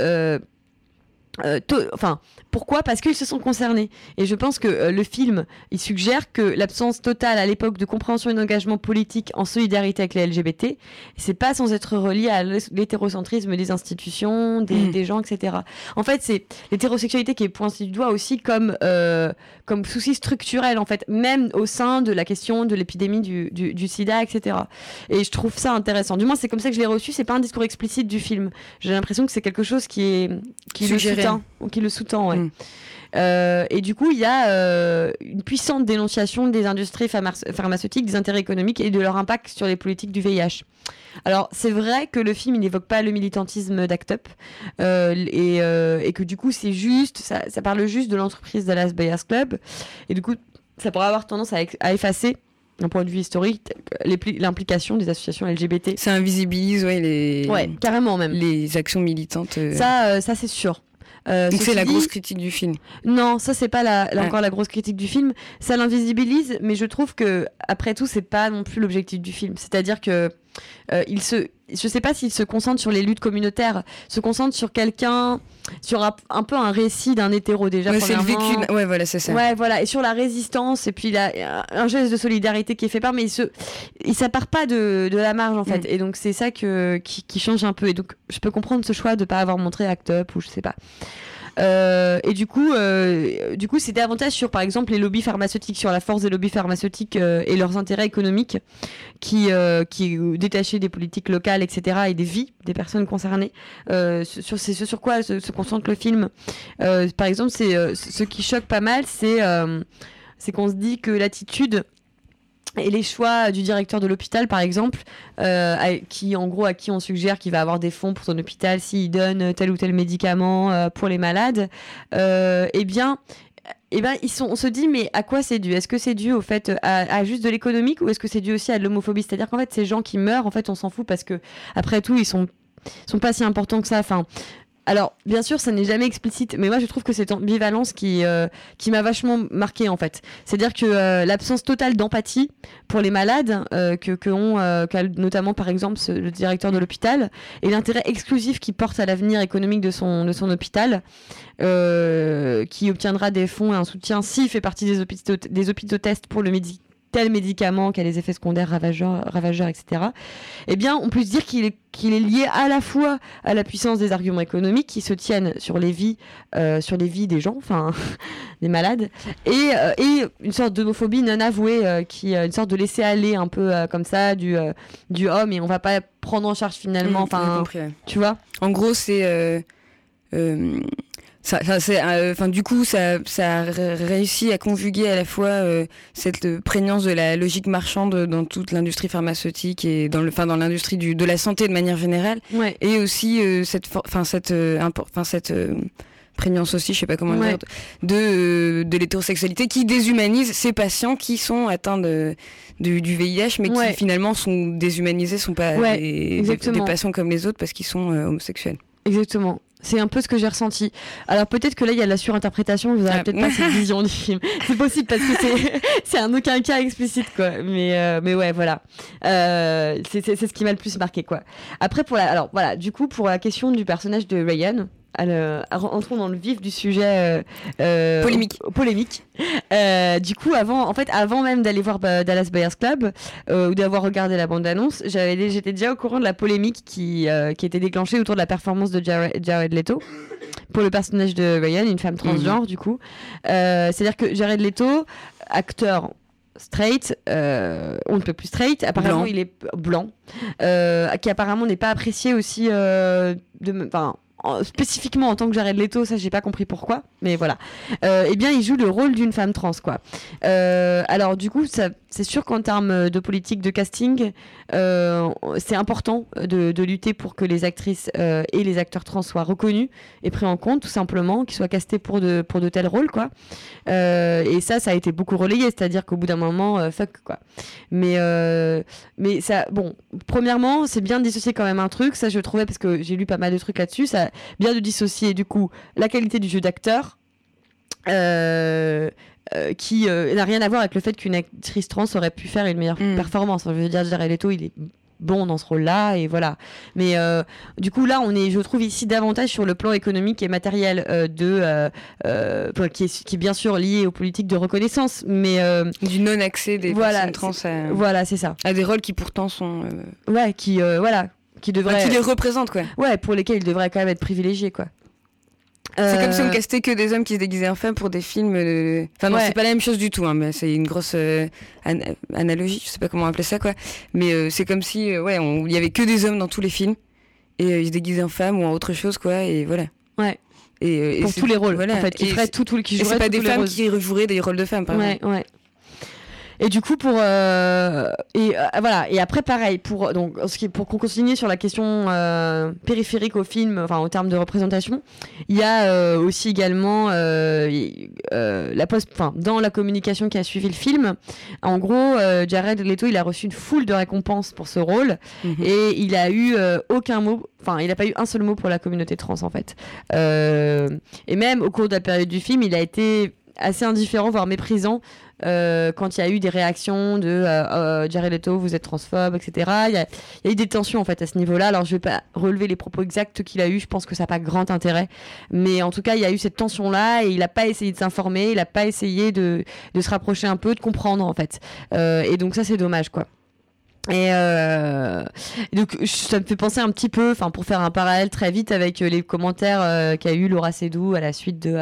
pourquoi ? Parce qu'ils se sont concernés. Et je pense que le film, il suggère que l'absence totale à l'époque de compréhension et d'engagement politique en solidarité avec les LGBT, c'est pas sans être relié à l'hétérocentrisme des institutions, des gens, etc. En fait, c'est l'hétérosexualité qui est pointée du doigt aussi comme souci structurel, en fait, même au sein de la question de l'épidémie du sida, etc. Et je trouve ça intéressant. Du moins, c'est comme ça que je l'ai reçu. C'est pas un discours explicite du film. J'ai l'impression que c'est quelque chose qui le sous-tend, ouais. Et du coup, il y a une puissante dénonciation des industries pharmaceutiques, des intérêts économiques et de leur impact sur les politiques du VIH. Alors, c'est vrai que le film, il n'évoque pas le militantisme d'ACT UP et que du coup, c'est juste, ça parle juste de l'entreprise Dallas Buyers Club. Et du coup, ça pourrait avoir tendance à effacer, d'un point de vue historique, l'implication des associations LGBT. Ça invisibilise, Ouais, carrément même. Les actions militantes. Ça c'est sûr. Donc c'est la grosse critique du film. Non, ça c'est pas encore la grosse critique du film. Ça l'invisibilise, mais je trouve que après tout c'est pas non plus l'objectif du film. C'est-à-dire que je sais pas s'il se concentre sur les luttes communautaires, se concentre sur un peu un récit d'un hétéro déjà. Ouais, c'est le vécu. Ouais, voilà, c'est ça. Ouais, voilà, et sur la résistance, et puis il a un geste de solidarité qui est fait part, mais il s'appart pas de la marge en fait. Et donc c'est ça qui change un peu. Et donc je peux comprendre ce choix de pas avoir montré Act Up ou je sais pas. Et du coup, c'est davantage sur, par exemple, les lobbies pharmaceutiques, sur la force des lobbies pharmaceutiques et leurs intérêts économiques, qui détachés des politiques locales, etc., et des vies des personnes concernées. C'est ce sur quoi se concentre le film. Par exemple, ce qui choque pas mal, c'est qu'on se dit que l'attitude et les choix du directeur de l'hôpital, par exemple, à qui on suggère qu'il va avoir des fonds pour son hôpital s'il donne tel ou tel médicament pour les malades, on se dit, mais à quoi c'est dû ? Est-ce que c'est dû au fait à juste de l'économique, ou est-ce que c'est dû aussi à de l'homophobie ? C'est-à-dire qu'en fait, ces gens qui meurent, en fait, on s'en fout parce que après tout, ils sont pas si importants que ça. Enfin, alors, bien sûr, ça n'est jamais explicite, mais moi, je trouve que cette ambivalence qui m'a vachement marquée, en fait. C'est-à-dire que l'absence totale d'empathie pour les malades, qu'a notamment, par exemple, le directeur de l'hôpital, et l'intérêt exclusif qu'il porte à l'avenir économique de son hôpital, qui obtiendra des fonds et un soutien s'il fait partie des hôpitaux tests pour tel médicament qui a des effets secondaires ravageurs, etc. Eh bien, on peut se dire qu'il est lié à la fois à la puissance des arguments économiques qui se tiennent sur les vies des gens, enfin des malades, et une sorte d'homophobie non avouée, une sorte de laisser aller un peu comme ça du homme, et on va pas prendre en charge finalement. Tu vois. En gros, c'est du coup, ça a réussi à conjuguer à la fois cette prégnance de la logique marchande dans toute l'industrie pharmaceutique et dans l'industrie de la santé de manière générale, ouais. Et aussi cette prégnance aussi, je sais pas comment le dire, de l'hétérosexualité qui déshumanise ces patients qui sont atteints du VIH, mais qui finalement sont déshumanisés, sont pas des patients comme les autres parce qu'ils sont homosexuels. Exactement. C'est un peu ce que j'ai ressenti. Alors peut-être que là il y a de la surinterprétation, vous n'aurez peut-être pas cette vision du film. C'est possible parce que c'est en aucun cas explicite, quoi. Mais ouais, voilà. C'est ce qui m'a le plus marqué, quoi. Après pour la question du personnage de Ryan. Entrons dans le vif du sujet polémique. Du coup, avant même d'aller voir Dallas Buyers Club ou d'avoir regardé la bande-annonce, j'étais déjà au courant de la polémique qui était déclenchée autour de la performance de Jared Leto pour le personnage de Ryan, une femme transgenre, du coup. C'est-à-dire que Jared Leto, acteur straight, on ne peut plus straight, apparemment il est blanc, qui apparemment n'est pas apprécié aussi spécifiquement en tant que Jared Leto, ça j'ai pas compris pourquoi, mais voilà. Eh bien, il joue le rôle d'une femme trans, quoi. Alors du coup, c'est sûr qu'en termes de politique de casting, c'est important de lutter pour que les actrices et les acteurs trans soient reconnus et pris en compte, tout simplement, qu'ils soient castés pour de tels rôles, quoi. Et ça a été beaucoup relayé, c'est-à-dire qu'au bout d'un moment, fuck, quoi. Mais ça, bon, premièrement, c'est bien de dissocier quand même un truc, ça je trouvais, parce que j'ai lu pas mal de trucs là-dessus, ça bien de dissocier du coup la qualité du jeu d'acteur qui n'a rien à voir avec le fait qu'une actrice trans aurait pu faire une meilleure performance. Je veux dire, Jared Leto, il est bon dans ce rôle-là, et voilà. Mais du coup, là, on est, je trouve ici davantage sur le plan économique et matériel qui est bien sûr lié aux politiques de reconnaissance, mais du non-accès des personnes trans voilà, c'est ça. À des rôles qui pourtant sont qui devraient... qui les représentent, quoi. Ouais, pour lesquels ils devraient quand même être privilégiés, quoi. C'est comme si on castait que des hommes qui se déguisaient en femmes pour des films. Enfin, non, c'est pas la même chose du tout, hein, mais c'est une grosse analogie, je sais pas comment appeler ça, quoi. Mais c'est comme si, il y avait que des hommes dans tous les films, et ils se déguisaient en femmes ou en autre chose, quoi, et voilà. Ouais. Et pour tous les rôles, en fait, qui joueraient c'est pas des femmes qui joueraient des rôles de femmes, par exemple. Ouais. Et du coup, voilà. Et après, pareil, pour qu'on continue sur la question périphérique au film, enfin en termes de représentation, il y a aussi également dans la communication qui a suivi le film. En gros, Jared Leto, il a reçu une foule de récompenses pour ce rôle, et il a eu aucun mot. Enfin, il n'a pas eu un seul mot pour la communauté trans, en fait. Et même au cours de la période du film, il a été assez indifférent, voire méprisant, quand il y a eu des réactions de Jared Leto, vous êtes transphobe, etc. Il y a eu des tensions en fait à ce niveau-là. Alors je vais pas relever les propos exacts qu'il a eu, je pense que ça n'a pas grand intérêt, mais en tout cas il y a eu cette tension-là, et il n'a pas essayé de s'informer, il n'a pas essayé de se rapprocher un peu, de comprendre en fait. Et donc ça c'est dommage, quoi. Et donc ça me fait penser un petit peu, enfin pour faire un parallèle très vite avec les commentaires qu'a eu Laura Seydoux à la suite de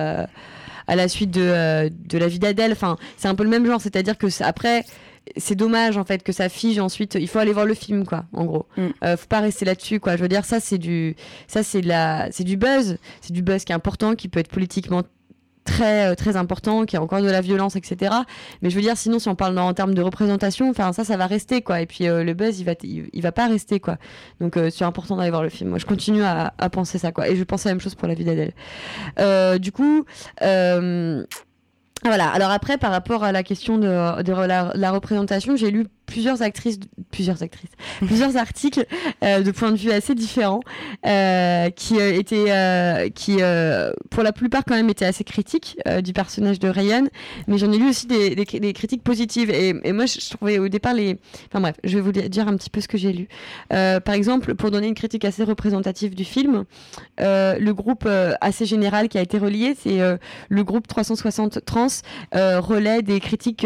la vie d'Adèle. Enfin, c'est un peu le même genre, c'est-à-dire que après, c'est dommage en fait que ça fige ensuite. Il faut aller voir le film, quoi, en gros. Faut pas rester là-dessus, quoi. Je veux dire, c'est du buzz, c'est du buzz qui est important, qui peut être politiquement très très important, qui a encore de la violence, etc. Mais je veux dire, sinon si on parle en termes de représentation, enfin ça va rester, quoi. Et puis le buzz il va pas rester, quoi. Donc c'est important d'aller voir le film. Moi je continue à penser ça, quoi. Et je pense la même chose pour la vie d'Adèle. Du coup voilà. Alors après, par rapport à la question de la représentation, j'ai lu plusieurs articles de points de vue assez différents qui pour la plupart quand même étaient assez critiques du personnage de Ryan, mais j'en ai lu aussi des critiques positives, et moi je trouvais au départ enfin bref, je vais vous dire un petit peu ce que j'ai lu. Par exemple, pour donner une critique assez représentative du film, le groupe assez général qui a été relié, c'est le groupe 360 Trans, relaie des critiques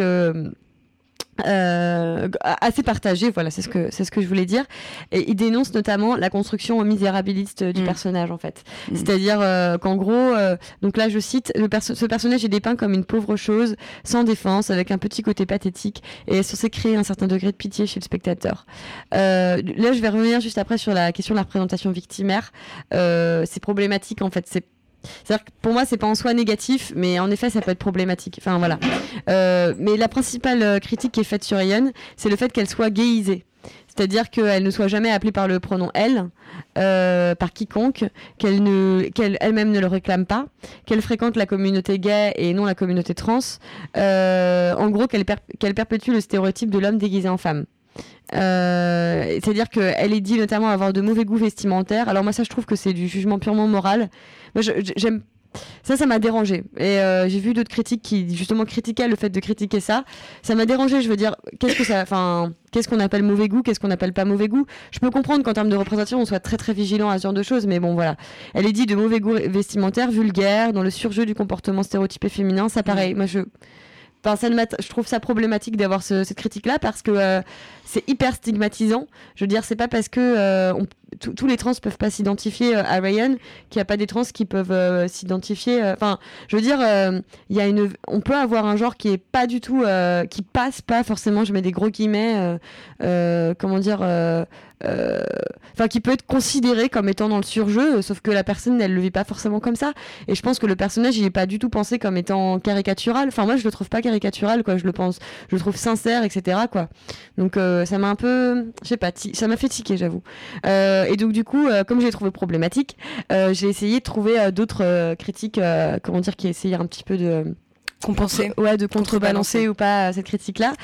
assez partagé, voilà, c'est ce que je voulais dire. Et il dénonce notamment la construction misérabiliste du personnage, en fait. C'est-à-dire qu'en gros, donc là je cite, ce personnage est dépeint comme une pauvre chose, sans défense, avec un petit côté pathétique, et est censé créer un certain degré de pitié chez le spectateur. Là je vais revenir juste après sur la question de la représentation victimaire. C'est problématique, en fait. C'est-à-dire que pour moi, c'est pas en soi négatif, mais en effet, ça peut être problématique. Enfin, voilà. Mais la principale critique qui est faite sur Ryan, c'est le fait qu'elle soit gayisée. C'est-à-dire qu'elle ne soit jamais appelée par le pronom elle, par quiconque, qu'elle elle-même ne le réclame pas, qu'elle fréquente la communauté gay et non la communauté trans. En gros, qu'elle perpétue le stéréotype de l'homme déguisé en femme. C'est-à-dire qu'elle est dit notamment avoir de mauvais goût vestimentaire. Alors moi ça je trouve que c'est du jugement purement moral. Moi j'aime ça m'a dérangé, et j'ai vu d'autres critiques qui justement critiquaient le fait de critiquer ça m'a dérangé. Je veux dire, qu'est-ce qu'on appelle mauvais goût, qu'est-ce qu'on appelle pas mauvais goût. Je peux comprendre qu'en termes de représentation on soit très très vigilant à ce genre de choses, mais bon voilà, elle est dit de mauvais goût vestimentaire, vulgaire, dans le surjeu du comportement stéréotypé féminin. Ça pareil, moi je trouve ça problématique d'avoir cette critique-là, parce que c'est hyper stigmatisant. Je veux dire, c'est pas parce que tous les trans peuvent pas s'identifier à Ryan qu'il n'y a pas des trans qui peuvent s'identifier. Enfin, je veux dire, on peut avoir un genre qui est pas du tout, qui passe pas forcément. Je mets des gros guillemets. Comment dire qui peut être considéré comme étant dans le surjeu, sauf que la personne elle le vit pas forcément comme ça, et je pense que le personnage il est pas du tout pensé comme étant caricatural. Enfin moi je le trouve pas caricatural, quoi. Je le trouve sincère, etc., quoi. Donc ça m'a un peu, je sais pas, ça m'a fait tiquer, j'avoue. Et donc du coup comme je l'ai trouvé problématique, j'ai essayé de trouver d'autres critiques qui essayaient un petit peu de de contrebalancer ou pas cette critique-là,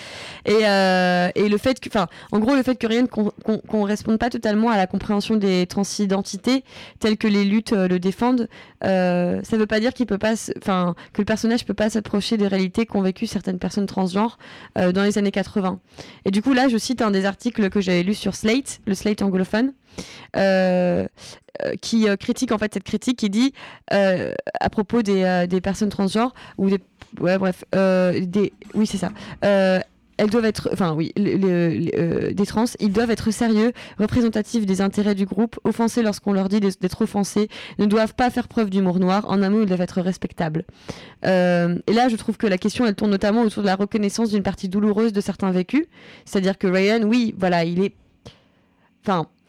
et le fait que, en gros, le fait que rien qu'on réponde pas totalement à la compréhension des transidentités telles que les luttes le défendent, ça veut pas dire que le personnage peut pas s'approcher des réalités qu'ont vécues certaines personnes transgenres dans les années 80. Et du coup là, je cite un des articles que j'avais lu sur Slate, le Slate anglophone, qui critique en fait cette critique, qui dit à propos des personnes transgenres ou des oui c'est ça, elles doivent être, des trans, ils doivent être sérieux, représentatifs des intérêts du groupe, offensés lorsqu'on leur dit d'être offensés, ne doivent pas faire preuve d'humour noir, en un mot, ils doivent être respectables. Et là, je trouve que la question, elle tourne notamment autour de la reconnaissance d'une partie douloureuse de certains vécus, c'est-à-dire que Ryan, oui, voilà, il est...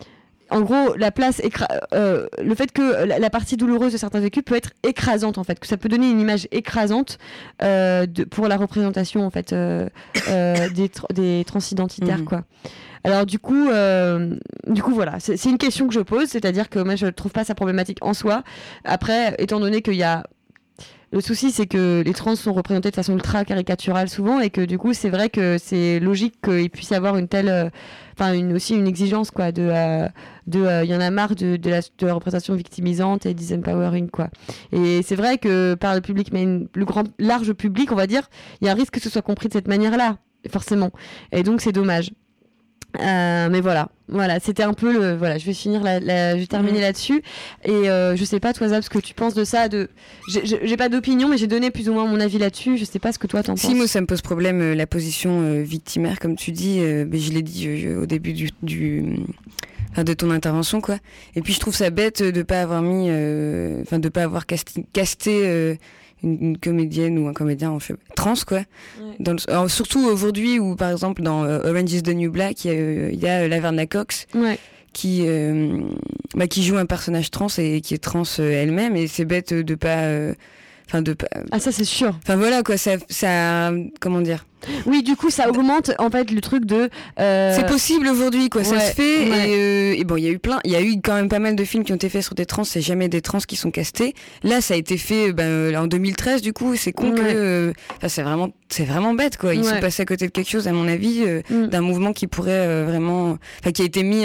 en gros, la place, le fait que la partie douloureuse de certains vécus peut être écrasante en fait, que ça peut donner une image écrasante pour la représentation en fait des transidentitaires quoi. Alors du coup voilà, c'est une question que je pose, c'est-à-dire que moi je trouve pas ça problématique en soi. Après, étant donné qu'il y a le souci, c'est que les trans sont représentés de façon ultra caricaturale souvent, et que du coup, c'est vrai que c'est logique qu'il puisse y avoir une telle, aussi une exigence quoi, y en a marre de la représentation victimisante et disempowering quoi. Et c'est vrai que par le public, mais le large public, on va dire, il y a un risque que ce soit compris de cette manière-là, forcément. Et donc c'est dommage. Mais voilà, c'était un peu je vais finir je vais terminer là-dessus. Et je sais pas toi Zab, ce que tu penses de ça. J'ai pas d'opinion, mais j'ai donné plus ou moins mon avis là-dessus. Je sais pas ce que toi t'en penses. Si, moi ça me pose problème la position victimaire, comme tu dis. Mais je l'ai dit au début de ton intervention quoi. Et puis je trouve ça bête de pas avoir de pas avoir casté une comédienne ou un comédien trans quoi. Ouais. Alors, surtout aujourd'hui où par exemple dans Orange is the New Black il y a Laverna Cox qui joue un personnage trans et qui est trans elle-même, et c'est bête de pas Ah ça c'est sûr. Enfin voilà quoi, ça comment dire. Oui, du coup ça augmente en fait le truc de c'est possible aujourd'hui quoi, ça se fait et bon il y a eu quand même pas mal de films qui ont été faits sur des trans, c'est jamais des trans qui sont castés. Là ça a été fait en 2013 du coup, c'est con que c'est vraiment bête quoi. Ils sont passés à côté de quelque chose à mon avis, d'un mouvement qui pourrait vraiment qui a été mis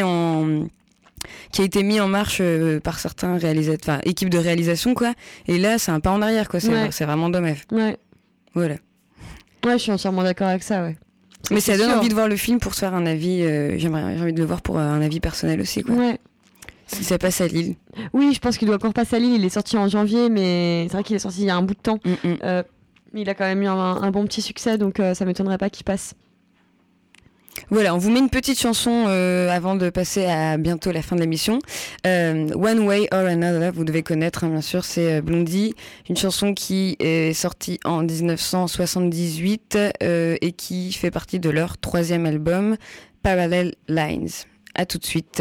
en marche par certains réalisateurs, équipes de réalisation quoi. Et là c'est un pas en arrière quoi, c'est vraiment dommage. Ouais. Voilà. Ouais, je suis entièrement d'accord avec ça, ouais. Mais ça donne envie de voir le film pour se faire un avis. J'ai envie de le voir pour un avis personnel aussi, quoi. Ouais. Si ça passe à Lille. Oui, je pense qu'il doit encore passer à Lille. Il est sorti en janvier, mais c'est vrai qu'il est sorti il y a un bout de temps. Mais il a quand même eu un bon petit succès, donc ça m'étonnerait pas qu'il passe. Voilà, on vous met une petite chanson avant de passer à bientôt la fin de l'émission. One Way or Another, vous devez connaître, hein, bien sûr, c'est Blondie. Une chanson qui est sortie en 1978 et qui fait partie de leur 3e album, Parallel Lines. À tout de suite.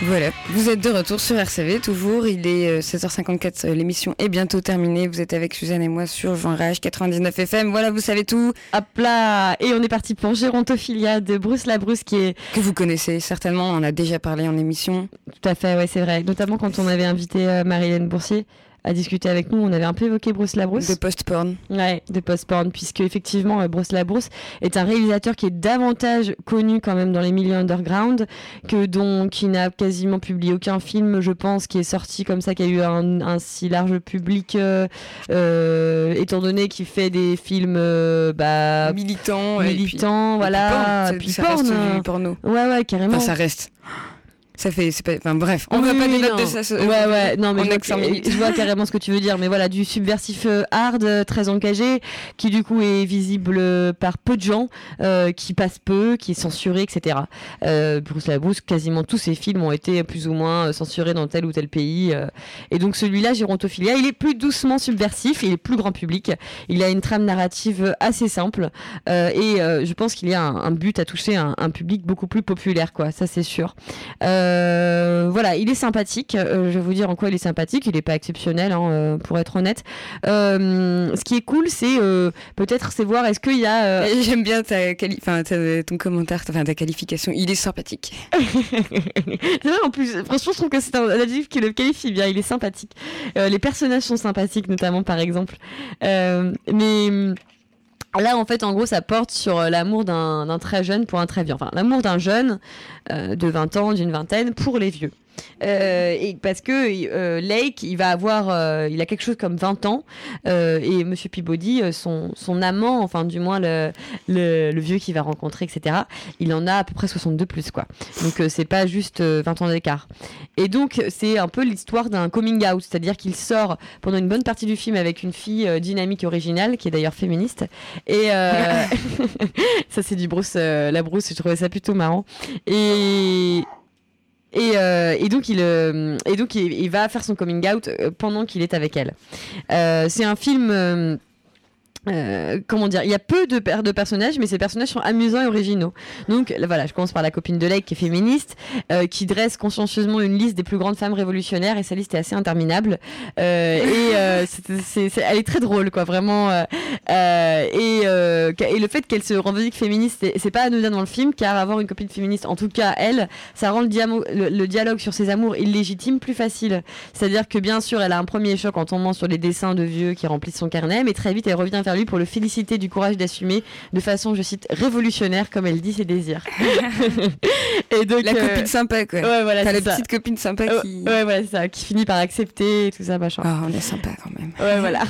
Voilà, vous êtes de retour sur RCV, toujours, il est 16h54, l'émission est bientôt terminée, vous êtes avec Suzanne et moi sur Jean Rage 99 FM, voilà, vous savez tout. Hop là, et on est parti pour Gérontophilia de Bruce Labrousse que vous connaissez certainement, on en a déjà parlé en émission. Tout à fait, ouais, c'est vrai, notamment quand on avait invité Marie-Hélène Boursier à discuter avec nous, on avait un peu évoqué Bruce Labrousse. De post-porn. Ouais, de post-porn, puisque effectivement Bruce Labrousse est un réalisateur qui est davantage connu quand même dans les milieux underground, qui n'a quasiment publié aucun film, je pense, qui est sorti comme ça, qui a eu un si large public, étant donné qu'il fait des films militants, voilà, puis ça reste du porno. Ouais, carrément. Enfin, ça reste. Ça fait, c'est pas, enfin bref, on va pas débattre de ça. Ouais, non, mais je vois carrément ce que tu veux dire, mais voilà, du subversif hard, très engagé, qui du coup est visible par peu de gens, qui passe peu, qui est censuré, etc. Bruce Labrousse, quasiment tous ses films ont été plus ou moins censurés dans tel ou tel pays, et donc celui-là, Gérontophilia, il est plus doucement subversif, il est plus grand public, il a une trame narrative assez simple, et je pense qu'il y a un but à toucher un public beaucoup plus populaire, quoi, ça c'est sûr. Voilà, il est sympathique. Je vais vous dire en quoi il est sympathique. Il n'est pas exceptionnel, pour être honnête. Ce qui est cool, c'est peut-être c'est voir est-ce qu'il y a. J'aime bien ton commentaire, ta qualification. Il est sympathique. C'est vrai, en plus, franchement, je trouve que c'est un adjectif qui le qualifie bien. Il est sympathique. Les personnages sont sympathiques, notamment, par exemple. Mais là, en fait, en gros, ça porte sur l'amour d'un très jeune pour un très vieux. Enfin, l'amour d'un jeune de 20 ans, d'une vingtaine, pour les vieux. Et parce que Lake, il a quelque chose comme 20 ans, et Monsieur Peabody, son amant, enfin du moins le vieux qu'il va rencontrer, etc., il en a à peu près 62 plus, quoi. Donc c'est pas juste 20 ans d'écart. Et donc c'est un peu l'histoire d'un coming out, c'est-à-dire qu'il sort pendant une bonne partie du film avec une fille dynamique et originale, qui est d'ailleurs féministe, et ça c'est du Bruce Labrousse, je trouvais ça plutôt marrant. Et donc il va faire son coming out pendant qu'il est avec elle. C'est un film comment dire, il y a peu de personnages, mais ces personnages sont amusants et originaux. Donc voilà, je commence par la copine de Lake qui est féministe, qui dresse consciencieusement une liste des plus grandes femmes révolutionnaires, et sa liste est assez interminable, elle est très drôle, quoi, vraiment, et le fait qu'elle se revendique féministe, c'est pas anodin dans le film, car avoir une copine féministe, en tout cas elle, ça rend le dialogue sur ses amours illégitimes plus facile. C'est-à-dire que bien sûr elle a un premier choc en tombant sur les dessins de vieux qui remplissent son carnet, mais très vite elle revient vers lui pour le féliciter du courage d'assumer de façon, je cite, révolutionnaire, comme elle dit ses désirs. Et donc, la copine sympa, quoi. Ouais, voilà, t'as la petite copine sympa qui... Ouais, voilà, c'est ça, qui finit par accepter et tout ça, machin. Oh, on est sympa quand même. Ouais, voilà.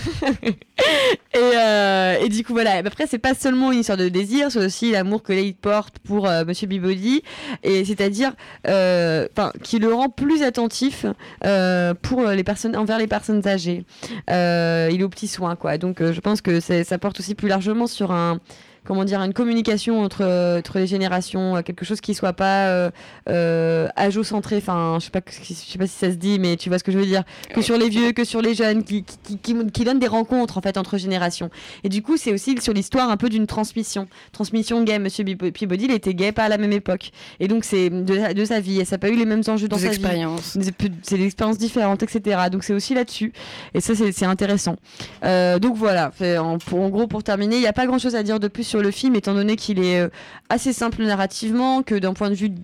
Et du coup, voilà. Après, c'est pas seulement une histoire de désir, c'est aussi l'amour que Lake porte pour Monsieur Peabody, et c'est-à-dire qui le rend plus attentif envers les personnes âgées. Il est aux petits soins, quoi. Donc, je pense que ça porte aussi plus largement sur une communication entre les générations, quelque chose qui soit pas âge-centré, enfin je sais pas si ça se dit, mais tu vois ce que je veux dire, que sur les vieux, que sur les jeunes, qui donnent des rencontres en fait entre générations. Et du coup c'est aussi sur l'histoire un peu d'une transmission gay. Monsieur Peabody, il était gay pas à la même époque, et donc c'est de sa vie, et ça n'a pas eu les mêmes enjeux dans sa vie, c'est des expériences différentes, etc. Donc c'est aussi là-dessus, et ça c'est intéressant. Donc voilà, en gros, pour terminer, il n'y a pas grand chose à dire de plus sur le film, étant donné qu'il est assez simple narrativement, que d'un point de vue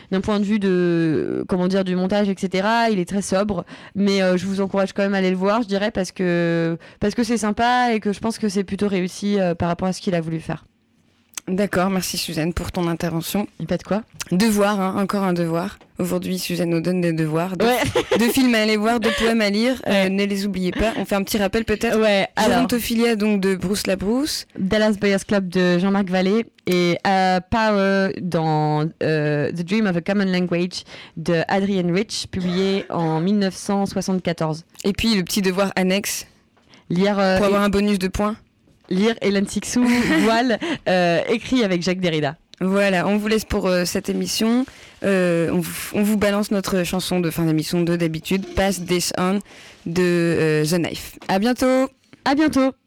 du montage, etc., il est très sobre, mais je vous encourage quand même à aller le voir, je dirais, parce que c'est sympa, et que je pense que c'est plutôt réussi par rapport à ce qu'il a voulu faire. D'accord, merci Suzanne pour ton intervention. Et pas de quoi. Devoir, encore un devoir. Aujourd'hui, Suzanne nous donne des devoirs, de films à aller voir, de poèmes à lire. Ne les oubliez pas. On fait un petit rappel peut-être. Ouais. Gérontophilia, donc de Bruce Labrousse. Dallas Buyers Club de Jean-Marc Vallée, et Power dans The Dream of a Common Language de Adrienne Rich, publié en 1974. Et puis le petit devoir annexe. Lire pour avoir un bonus de points. Lire Hélène Sixou, Voile, écrit avec Jacques Derrida. Voilà, on vous laisse pour cette émission. On vous balance notre chanson de fin d'émission de d'habitude, Pass This On de The Knife. À bientôt. À bientôt.